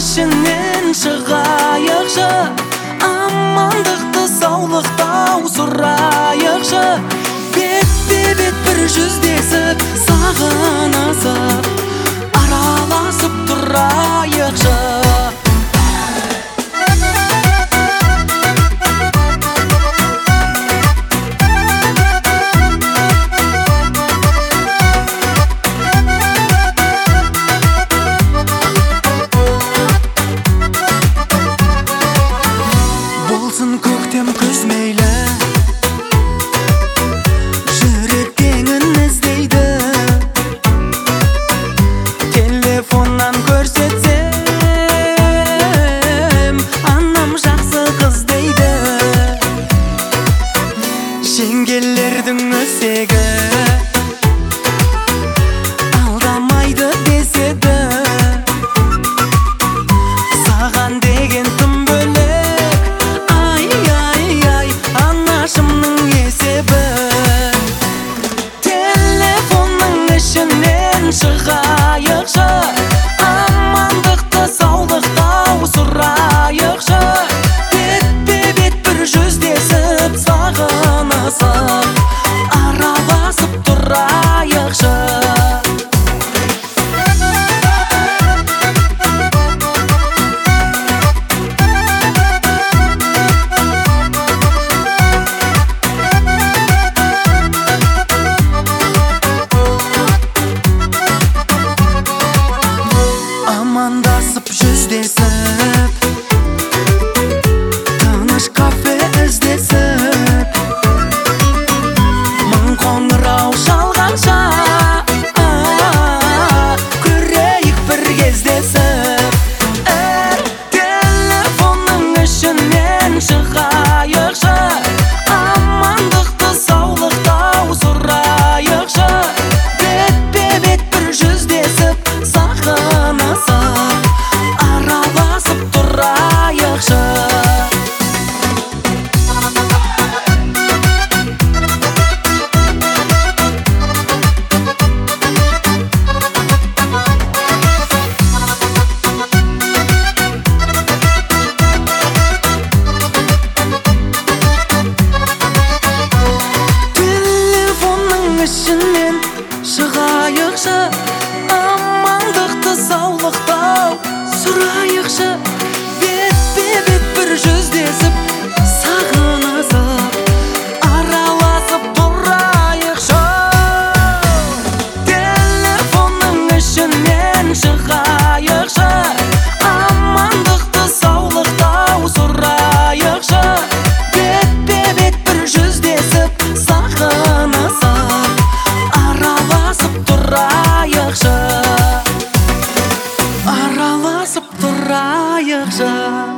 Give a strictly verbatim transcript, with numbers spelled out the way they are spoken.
ішінен шығайықшы, амандықты саулықтау сұрайықшы. Бетпе-бет бір жүздесіп, сағынысып, араласып тұрайықшы. Болсын көктем күз мейлі, жүрек теңін іздейді. Телефоннан көрсетсем, анам жақсы қыз дейді. Жеңгелердің өсегі алдамайды деседі. Саған деген тым бөлек, ай-ай-ай, анашымның есебі. Телефонның ішінен шығайықшы, амандықты саулықтау сұрайықшы. Бетпе-бет бір жүздесіп, сағынысып, араласып тұрайықшы. Амандасып жүздесіп, тыныш кафе іздесіп, мың қоңырау шалғанша көрейік бір кездесіп. Телефонның ішінен шығайықшы, амандықты саулықтау сұрайықшы. Бетпе-бет бір жүздесіп, сағынысып, араласып тұрайықшы. Телефонның ішінен шығайықшы, амандықты саулықтау сұрайықшы. Бетпе-бет бір жүздесіп, сағынысып, араласып тұрайықшы. Телефонның ішінен шығайықшы, амандықты саулықтау сұрайықшы. Бетпе-бет бір жүздесіп, сағынысып, араласып тұрайықшы. Араласып тұрайықшы.